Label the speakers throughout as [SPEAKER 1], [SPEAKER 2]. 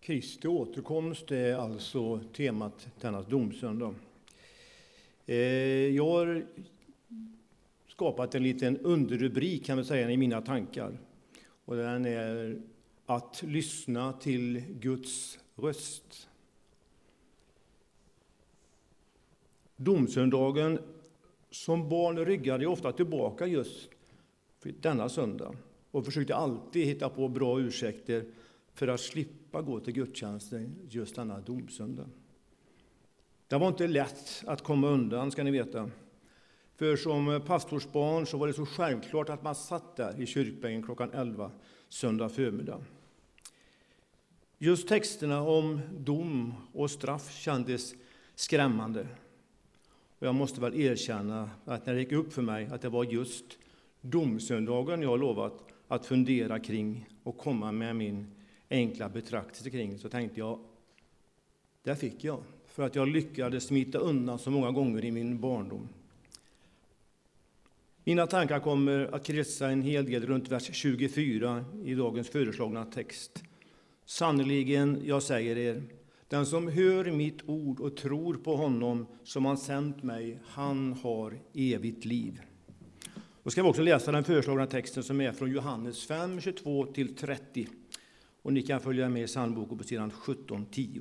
[SPEAKER 1] Kristi återkomst är alltså temat denna domsöndag. Jag har skapat en liten underrubrik kan man säga i mina tankar. Och den är att lyssna till Guds röst. Domsöndagen som barn ryggade jag ofta tillbaka just för denna söndag. Och försökte alltid hitta på bra ursäkter för att slippa gå till gudstjänsten just denna domsöndag. Det var inte lätt att komma undan, ska ni veta. För som pastorsbarn så var det så självklart att man satt där i kyrkbänken klockan 11 söndag förmiddag. Just texterna om dom och straff kändes skrämmande. Och jag måste väl erkänna att när det gick upp för mig att det var just domsöndagen jag lovat att fundera kring och komma med min enkla betraktelse kring, så tänkte jag, där fick jag. För att jag lyckades smita undan så många gånger i min barndom. Mina tankar kommer att kretsa en hel del runt vers 24 i dagens föreslagna text. Sannoliken, jag säger er, den som hör mitt ord och tror på honom som har sänt mig, han har evigt liv. Då ska vi också läsa den föreslagna texten som är från Johannes 5, 22-30. Och ni kan följa med i psalmboken på sidan 17-10.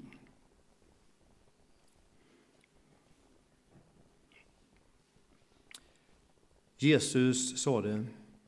[SPEAKER 1] Jesus sade: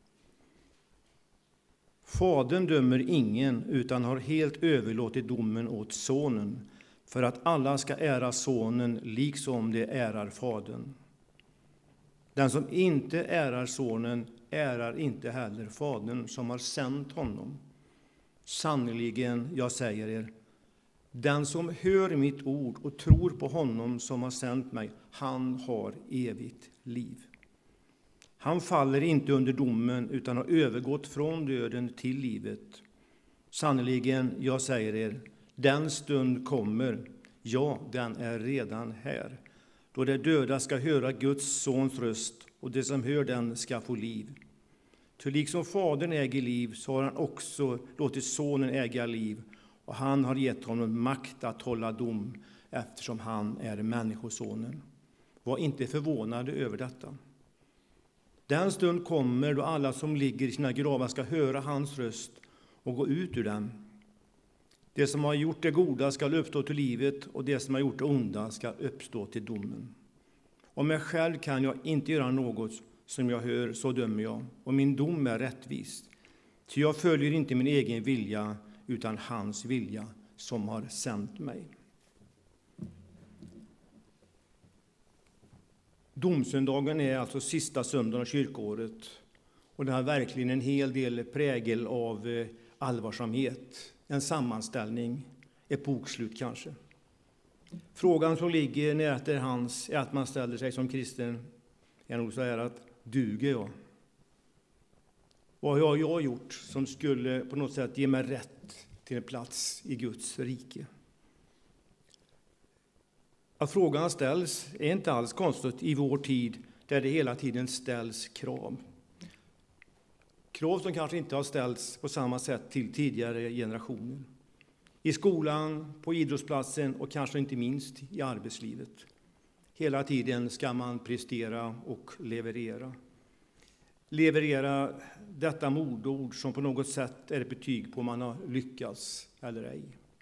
[SPEAKER 1] Fadern dömer ingen utan har helt överlåtit domen åt sonen, för att alla ska ära sonen liksom de ärar fadern. Den som inte ärar sonen ärar inte heller fadern som har sänt honom. Sannoliken, jag säger er, den som hör mitt ord och tror på honom som har sänt mig, han har evigt liv. Han faller inte under domen utan har övergått från döden till livet. Sannoliken, jag säger er, den stund kommer, ja, den är redan här, då de döda ska höra Guds sons röst och de som hör den ska få liv. För liksom fadern äger liv så har han också låtit sonen äga liv, och han har gett honom makt att hålla dom eftersom han är människosonen. Var inte förvånade över detta. Den stund kommer då alla som ligger i sina gravar ska höra hans röst och gå ut ur dem. Det som har gjort det goda ska uppstå till livet, och det som har gjort det onda ska uppstå till domen. Om mig själv kan jag inte göra något som jag hör, så dömer jag, och min dom är rättvis. Ty jag följer inte min egen vilja, utan hans vilja som har sänt mig. Domsöndagen är alltså sista söndagen av kyrkoåret, och det har verkligen en hel del prägel av allvarsamhet, en sammanställning, ett bokslut kanske. Frågan som ligger nära till hands är att man ställer sig som kristen, är nog så här att duger jag? Vad har jag gjort som skulle på något sätt ge mig rätt till en plats i Guds rike? Att frågan ställs är inte alls konstigt i vår tid, där det hela tiden ställs krav. Krav som kanske inte har ställts på samma sätt till tidigare generationer. I skolan, på idrottsplatsen och kanske inte minst i arbetslivet. Hela tiden ska man prestera och leverera. Leverera detta modord som på något sätt är ett betyg på om man har lyckats eller ej.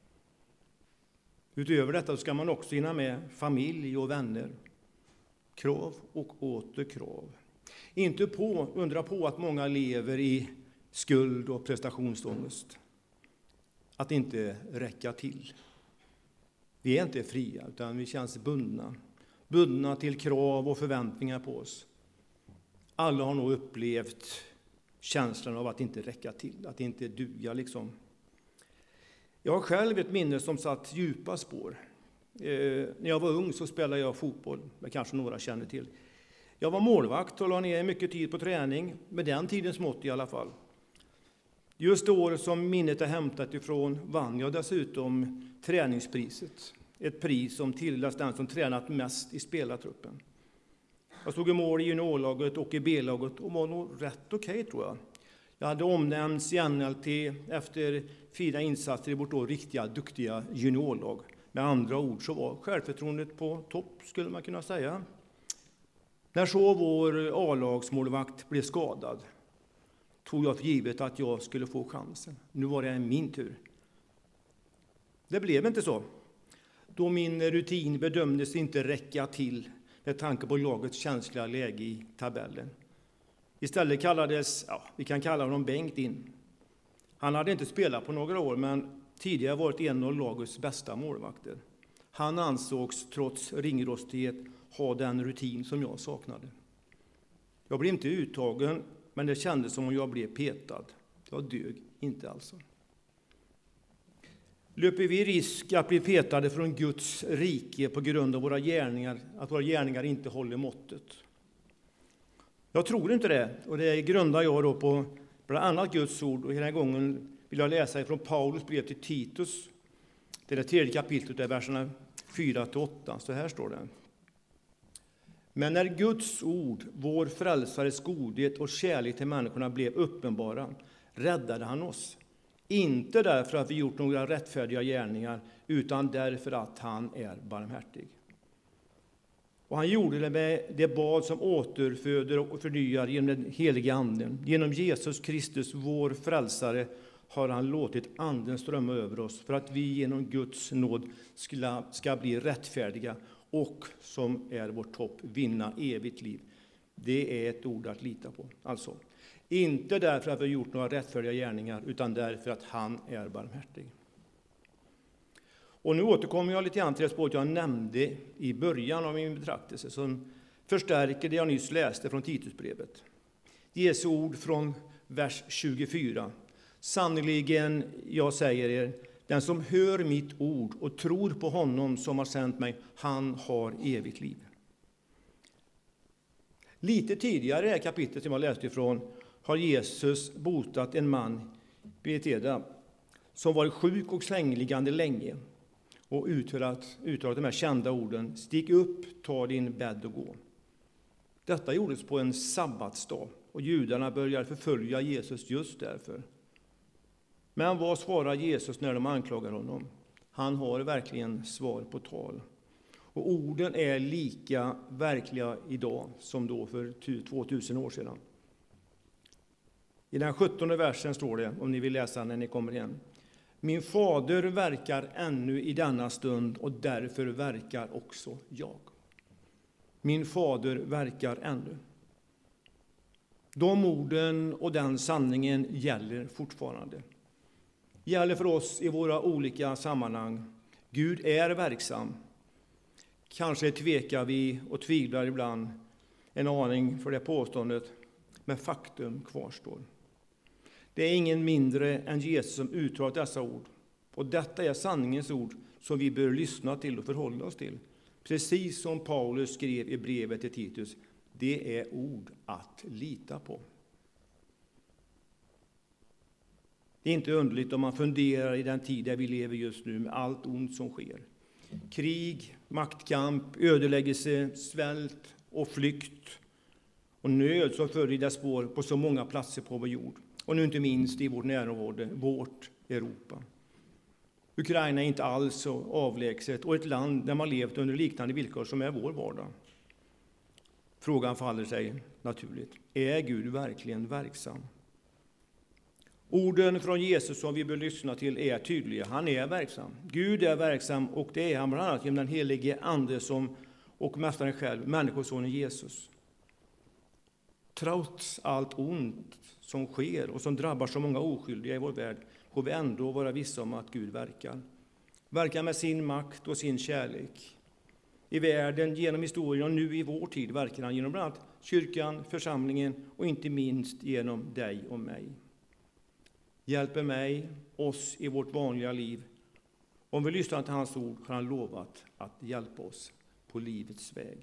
[SPEAKER 1] Utöver detta ska man också hinna med familj och vänner. Krav och åter krav. Inte undra på att många lever i skuld och prestationsångest. Att inte räcka till. Vi är inte fria, utan vi känns bundna. Bundna till krav och förväntningar på oss. Alla har nog upplevt känslan av att inte räcka till, att inte duga liksom. Jag har själv ett minne som satt djupa spår. När jag var ung så spelade jag fotboll, det kanske några känner till. Jag var målvakt och la ner mycket tid på träning, med den tidens mått i alla fall. Just det år som minnet är hämtat ifrån vann jag dessutom träningspriset. Ett pris som tilldelas den som tränat mest i spelartruppen. Jag stod i mål i juniorlaget och i B-laget och var nog rätt okej, tror jag. Jag hade omnämnts i NLT efter fina insatser i vårt då riktiga, duktiga juniorlag. Med andra ord så var självförtroendet på topp, skulle man kunna säga. När så vår A-lagsmålvakt blev skadad tog jag för givet att jag skulle få chansen. Nu var det min tur. Det blev inte så. Då min rutin bedömdes inte räcka till med tanke på lagets känsliga läge i tabellen. Istället kallades, vi kan kalla honom Bengt in. Han hade inte spelat på några år, men tidigare varit en av lagets bästa målvakter. Han ansågs trots ringrostighet ha den rutin som jag saknade. Jag blev inte uttagen, men det kändes som om jag blev petad. Jag dög inte alltså. Löper vi risk att bli petade från Guds rike på grund av våra gärningar, att våra gärningar inte håller måttet? Jag tror inte det, och det grundar jag då på bland annat Guds ord. Och den här gången vill jag läsa ifrån Paulus brev till Titus. Det är det 3:e kapitlet, där verserna 4-8. Så här står det. Men när Guds ord, vår frälsares godhet och kärlek till människorna blev uppenbara, räddade han oss. Inte därför att vi gjort några rättfärdiga gärningar, utan därför att han är barmhärtig. Och han gjorde det med det bad som återföder och förnyar genom den heliga anden. Genom Jesus Kristus, vår frälsare, har han låtit anden strömma över oss för att vi genom Guds nåd ska bli rättfärdiga och, som är vårt hopp, vinna evigt liv. Det är ett ord att lita på. Alltså, inte därför att vi har gjort några rättfärdiga gärningar, utan därför att han är barmhärtig. Och nu återkommer jag lite grann till det spåret jag nämnde i början av min betraktelse, som förstärker det jag nyss läste från Titusbrevet. Jesu ord från vers 24. Sannerligen, jag säger er, den som hör mitt ord och tror på honom som har sänt mig, han har evigt liv. Lite tidigare i det här kapitlet som jag läste ifrån har Jesus botat en man, Betesda, som var sjuk och sängliggande länge, och uttalat de här kända orden: stig upp, ta din bädd och gå. Detta gjordes på en sabbatsdag, och judarna började förfölja Jesus just därför. Men vad svarar Jesus när de anklagar honom? Han har verkligen svar på tal. Och orden är lika verkliga idag som då för 2000 år sedan. I den 17:e versen står det, om ni vill läsa när ni kommer hem. Min fader verkar ännu i denna stund, och därför verkar också jag. Min fader verkar ännu. De orden och den sanningen gäller fortfarande. Gäller för oss i våra olika sammanhang. Gud är verksam. Kanske tvekar vi och tvivlar ibland en aning för det påståendet, men faktum kvarstår. Det är ingen mindre än Jesus som uttalat dessa ord. Och detta är sanningens ord som vi bör lyssna till och förhålla oss till. Precis som Paulus skrev i brevet till Titus. Det är ord att lita på. Det är inte underligt om man funderar i den tid där vi lever just nu med allt ont som sker. Krig, maktkamp, ödeläggelse, svält och flykt och nöd som följer i dess spår på så många platser på vår jord. Och nu inte minst i vårt närområde, vårt Europa. Ukraina är inte alls så avlägset, och ett land där man levt under liknande villkor som är vår vardag. Frågan faller sig naturligt. Är Gud verkligen verksam? Orden från Jesus som vi bör lyssna till är tydliga. Han är verksam. Gud är verksam, och det är han bland annat genom den helige ande och mästaren själv, människosonen Jesus. Trots allt ont som sker och som drabbar så många oskyldiga i vår värld, får vi ändå vara vissa om att Gud verkar. Verkar med sin makt och sin kärlek. I världen, genom historien och nu i vår tid verkar han genom bland annat kyrkan, församlingen och inte minst genom dig och mig. Hjälper mig, oss i vårt vanliga liv. Om vi lyssnar till hans ord har han lovat att hjälpa oss på livets väg.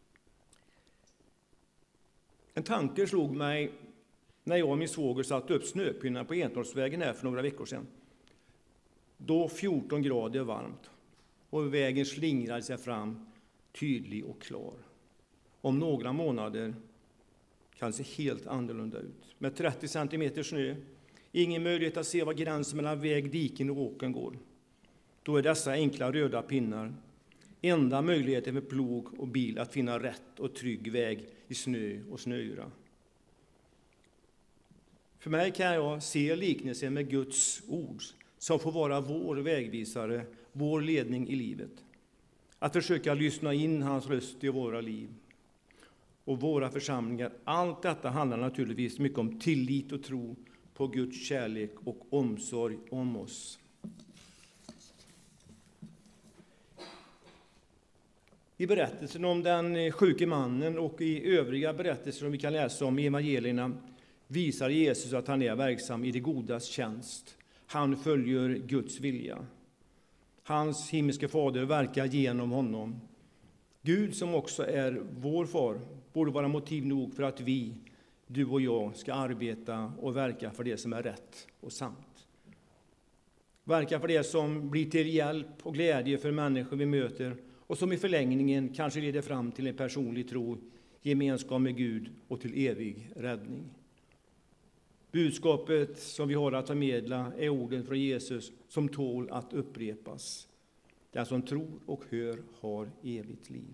[SPEAKER 1] En tanke slog mig när jag och min svåger satte upp snöpinnar på Entorpsvägen här för några veckor sedan. Då 14 grader varmt och vägen slingrade sig fram tydlig och klar. Om några månader kan se helt annorlunda ut. Med 30 centimeter snö, ingen möjlighet att se var gränsen mellan väg, diken och åken går. Då är dessa enkla röda pinnar enda möjligheten för plog och bil att finna rätt och trygg väg i snö och snöyra. För mig kan jag se liknelsen med Guds ord som får vara vår vägvisare, vår ledning i livet. Att försöka lyssna in hans röst i våra liv och våra församlingar. Allt detta handlar naturligtvis mycket om tillit och tro på Guds kärlek och omsorg om oss. I berättelsen om den sjuke mannen och i övriga berättelser som vi kan läsa om i evangelierna visar Jesus att han är verksam i det godas tjänst. Han följer Guds vilja. Hans himmelske fader verkar genom honom. Gud, som också är vår far, borde vara motiv nog för att vi, du och jag, ska arbeta och verka för det som är rätt och sant. Verka för det som blir till hjälp och glädje för människor vi möter och som i förlängningen kanske leder fram till en personlig tro, gemenskap med Gud och till evig räddning. Budskapet som vi har att förmedla är orden från Jesus som tål att upprepas. Den som tror och hör har evigt liv.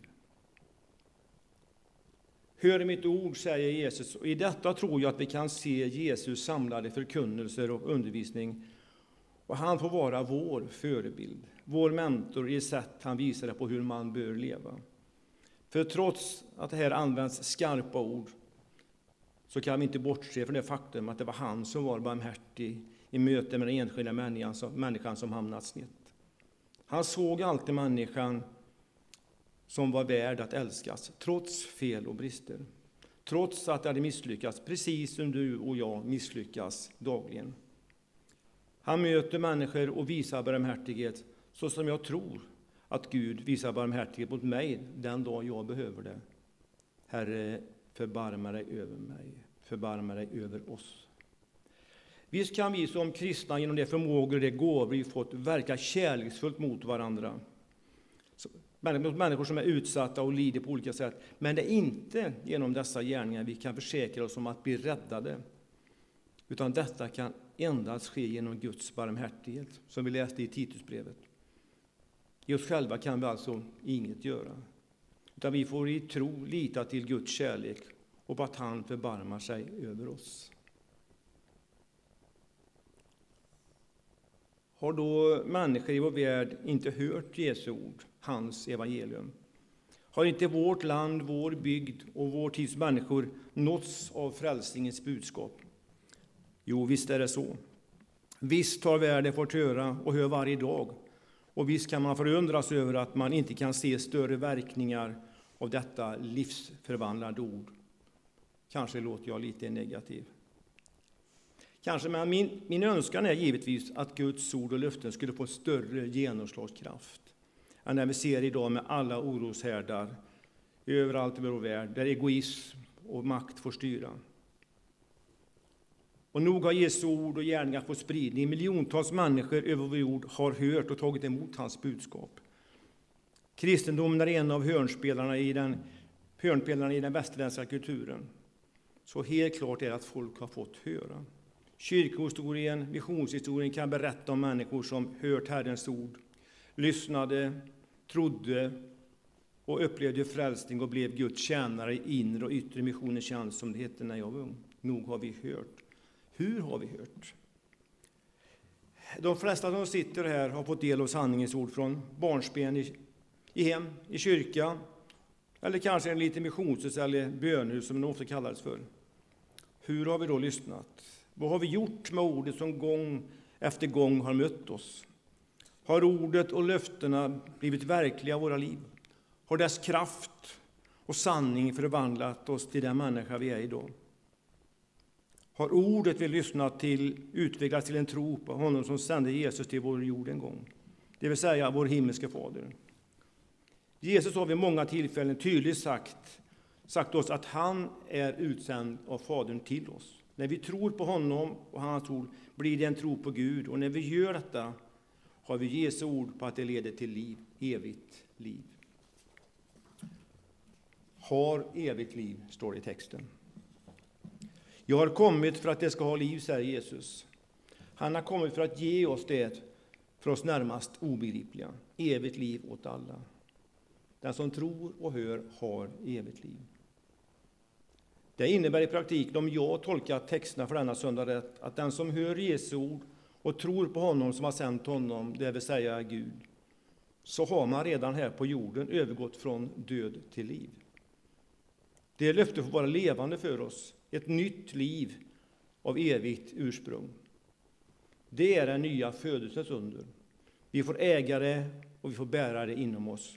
[SPEAKER 1] Hör mitt ord, säger Jesus, och i detta tror jag att vi kan se Jesus samlade förkunnelser och undervisning. Och han får vara vår förebild, vår mentor i sätt han visade på hur man bör leva. För trots att det här används skarpa ord så kan vi inte bortse från det faktum att det var han som var barmhärtig i möte med den enskilda människan som hamnat snett. Han såg alltid människan som var värd att älskas, trots fel och brister. Trots att det hade misslyckats, precis som du och jag misslyckas dagligen. Han möter människor och visar barmhärtighet så som jag tror att Gud visar barmhärtighet mot mig den dag jag behöver det. Herre, förbarma dig över mig, förbarma dig över oss. Visst kan vi som kristna genom de förmågor och de gåvor vi fått verka kärleksfullt mot varandra. Mot människor som är utsatta och lider på olika sätt. Men det är inte genom dessa gärningar vi kan försäkra oss om att bli räddade. Utan detta kan endast ske genom Guds barmhärtighet, som vi läste i Titusbrevet. I oss själva kan vi alltså inget göra. Utan vi får i tro lita till Guds kärlek och på att han förbarmar sig över oss. Har då människor i vår värld inte hört Jesu ord, hans evangelium? Har inte vårt land, vår bygd och vår tids människor nåtts av frälsningens budskap? Jo, visst är det så. Visst har världen fått höra och hör varje dag. Och visst kan man förundras över att man inte kan se större verkningar av detta livsförvandlande ord. Kanske låter jag lite negativ. Kanske, men min önskan är givetvis att Guds ord och löften skulle få större genomslagskraft än när vi ser idag med alla oroshärdar överallt i vår värld, där egoism och makt får styra. Och nog har Jesu ord och gärningar fått spridning. Miljontals människor över vår jord har hört och tagit emot hans budskap. Kristendomen är en av hörnpelarna i den västerländska kulturen. Så helt klart är att folk har fått höra. Kyrkohistorien, missionshistorien kan berätta om människor som hört Herrens ord, lyssnade, trodde och upplevde frälsning och blev Guds tjänare i inre och yttre missionens tjänst, som det hette när jag var ung. Nog har vi hört. Hur har vi hört? De flesta som sitter här har fått del av sanningens ord från barnsben i hem, i kyrka eller kanske en liten missionshus eller bönhus som det ofta kallades för. Hur har vi då lyssnat? Vad har vi gjort med ordet som gång efter gång har mött oss? Har ordet och löftena blivit verkliga i våra liv? Har dess kraft och sanning förvandlat oss till den människa vi är idag? Har ordet vi lyssnat till utvecklats till en tro på honom som sände Jesus till vår jord en gång? Det vill säga vår himmelske fader. Jesus har vid många tillfällen tydligt sagt oss att han är utsänd av Fadern till oss. När vi tror på honom och hans ord blir det en tro på Gud. Och när vi gör detta har vi Jesu ord på att det leder till liv, evigt liv. Har evigt liv, står det i texten. Jag har kommit för att det ska ha liv, säger Jesus. Han har kommit för att ge oss det för oss närmast obegripliga, evigt liv åt alla. Den som tror och hör har evigt liv. Det innebär i praktiken, om jag tolkar texterna för denna söndag rätt, att den som hör Jesu ord och tror på honom som har sänt honom, det vill säga Gud, så har man redan här på jorden övergått från död till liv. Det löftet får vara levande för oss, ett nytt liv av evigt ursprung. Det är den nya födelsens under. Vi får äga det och vi får bära det inom oss.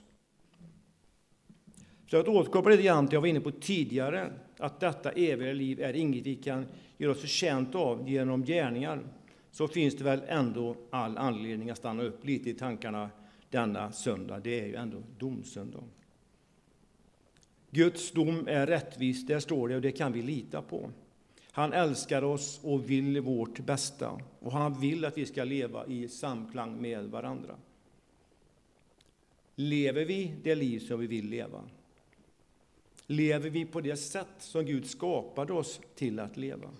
[SPEAKER 1] Så att återkoppla lite grann till jag var inne på tidigare, att detta eviga liv är inget vi kan göra oss förtjänt av genom gärningar, så finns det väl ändå all anledning att stanna upp lite i tankarna denna söndag. Det är ju ändå domsöndag. Guds dom är rättvis, där står det, och det kan vi lita på. Han älskar oss och vill vårt bästa, och han vill att vi ska leva i samklang med varandra. Lever vi det liv som vi vill leva? Lever vi på det sätt som Gud skapade oss till att leva?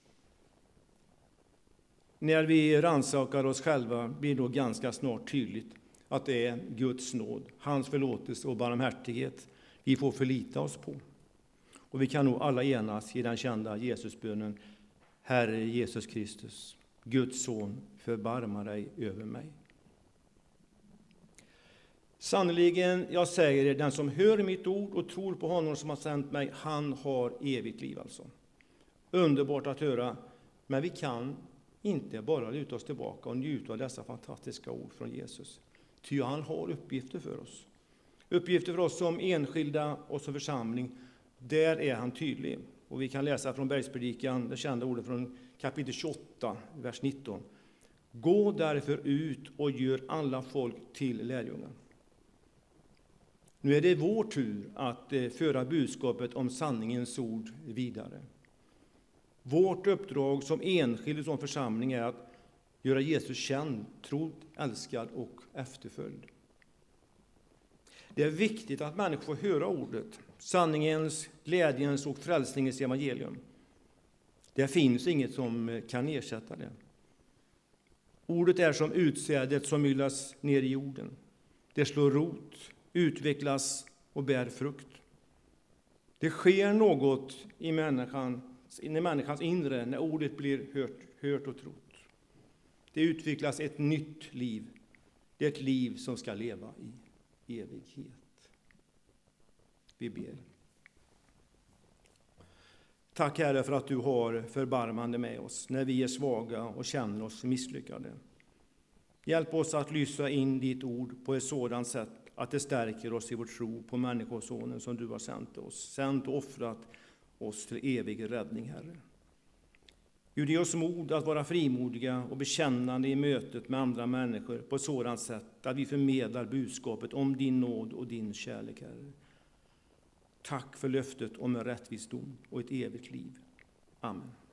[SPEAKER 1] När vi rannsakar oss själva blir då ganska snart tydligt att det är Guds nåd, hans förlåtelse och barmhärtighet vi får förlita oss på. Och vi kan nog alla enas i den kända Jesusbönen: Herre Jesus Kristus, Guds son, förbarma dig över mig. Sannoliken, jag säger er, den som hör mitt ord och tror på honom som har sänt mig, han har evigt liv alltså. Underbart att höra, men vi kan inte bara luta oss tillbaka och njuta av dessa fantastiska ord från Jesus. Ty han har uppgifter för oss. Uppgifter för oss som enskilda och som församling. Där är han tydlig. Och vi kan läsa från Bergspredikan, det kända ordet från kapitel 28, vers 19. Gå därför ut och gör alla folk till lärjungar. Nu är det vår tur att föra budskapet om sanningens ord vidare. Vårt uppdrag som enskild och som församling är att göra Jesus känd, trodd, älskad och efterföljd. Det är viktigt att människor får höra ordet, sanningens, glädjens och frälsningens evangelium. Det finns inget som kan ersätta det. Ordet är som utsädet som myllas ner i jorden. Det slår rot, utvecklas och bär frukt. Det sker något i människans inre när ordet blir hört och trott. Det utvecklas ett nytt liv. Det är ett liv som ska leva i evighet. Vi ber. Tack Herre för att du har förbarmande med oss när vi är svaga och känner oss misslyckade. Hjälp oss att lyssna in ditt ord på ett sådant sätt att det stärker oss i vår tro på människosonen som du har sänt oss. Sänt och offrat oss till evig räddning, Herre. Gud, ge oss mod att vara frimodiga och bekännande i mötet med andra människor på ett sådant sätt att vi förmedlar budskapet om din nåd och din kärlek, Herre. Tack för löftet om en rättvis dom och ett evigt liv. Amen.